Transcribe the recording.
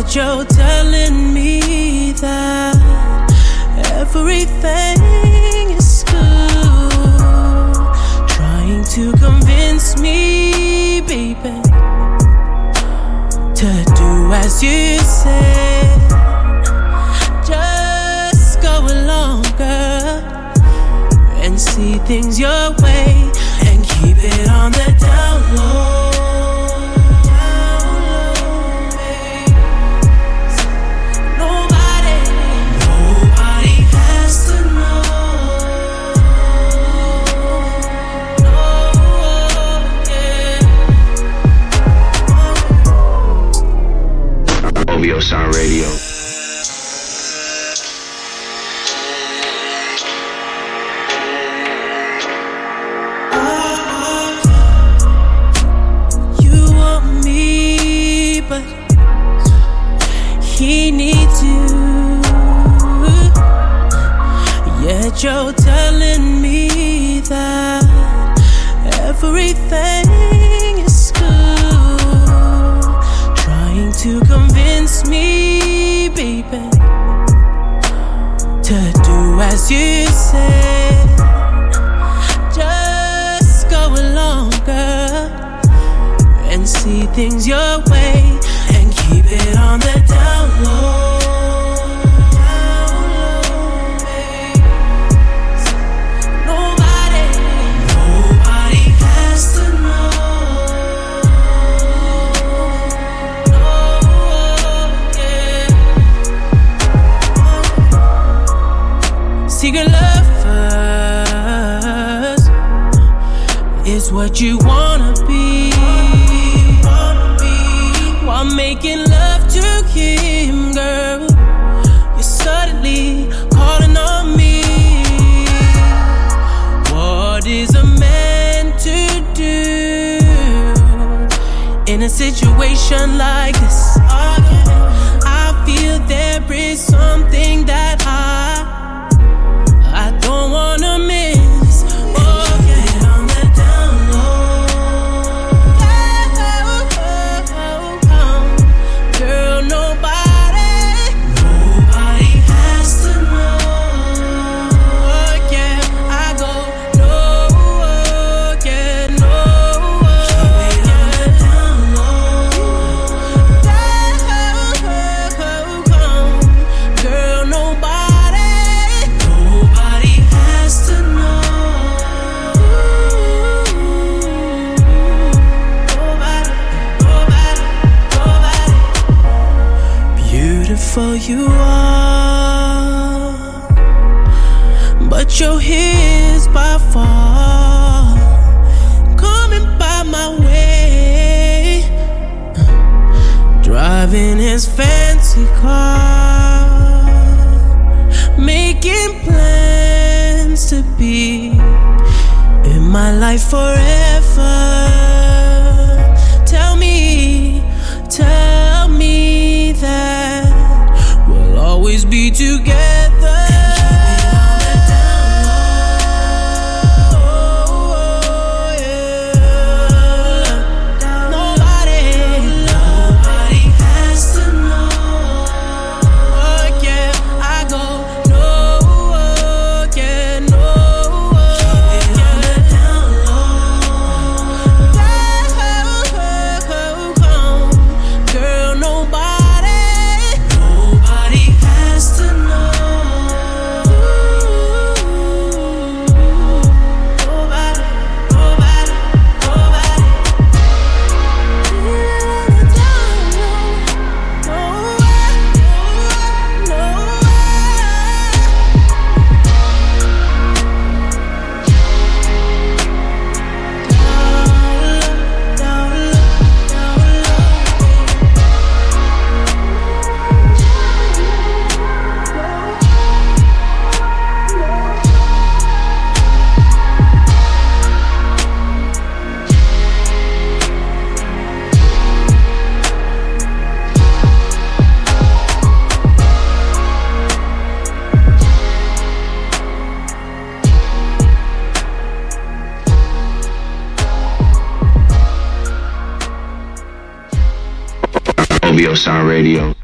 Yet you're telling me that everything is good, trying to convince me, baby, to do as you say. Just go along, girl, and see things your way, and keep it on the down low. Sound Radio. You want me, but he needs you. Yet you're telling me that everything is good, trying to convince me, baby, to do as you say. Just go along, girl, and see things your way, and keep it on the down low. Secret lovers is what you wanna be, while making love to him, girl. You're suddenly calling on me. What is a man to do in a situation like this? I feel there is something that I don't wanna miss. Oh, get on the down low. Girl, nobody has to know. Oh, yeah, I go, no, yeah, no. Keep it on the down low. Girl, nobody has to know. Nobody. Beautiful you are, but you're his by far. Coming by my way, driving his fancy car, making plans to be in my life forever. Tell me that we'll always be together. OVO Sound Radio.